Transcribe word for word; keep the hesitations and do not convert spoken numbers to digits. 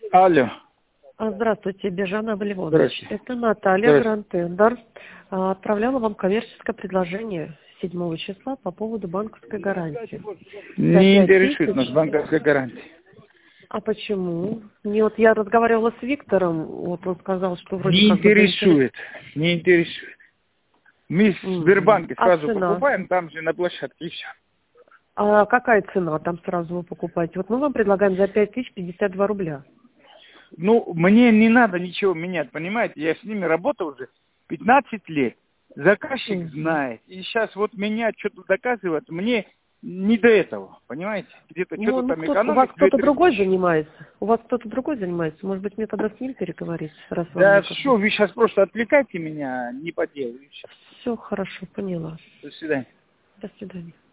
Алло. А, Здравствуйте, Бежана Валевонович. Здравствуйте. Это Наталья Гранд-Тендер. А, Отправляла вам коммерческое предложение седьмого числа по поводу банковской гарантии. Не интересует нас банковская гарантия. А почему? Не, вот я разговаривала с Виктором, вот он сказал, что вроде Не как бы интересует. Не интересует. Мы в Мгм. Сбербанке А сразу цена? покупаем, там же на площадке и все. А какая цена там сразу вы покупаете? Вот мы вам предлагаем за пять тысяч пятьдесят два рубля. Ну, мне не надо ничего менять, понимаете? Я с ними работал уже пятнадцать лет. Заказчик Мгм. знает. И сейчас вот меня что-то доказывать, мне не до этого, понимаете? Где-то Ну, что-то ну там кто у вас экономить кто-то две-три другой тысячи. занимается? У вас кто-то другой занимается? Может быть, мне тогда с ним переговорить, раз вам Да некогда? все, вы сейчас просто отвлекайте меня не по делу. И всё. Все хорошо, поняла. До свидания. До свидания.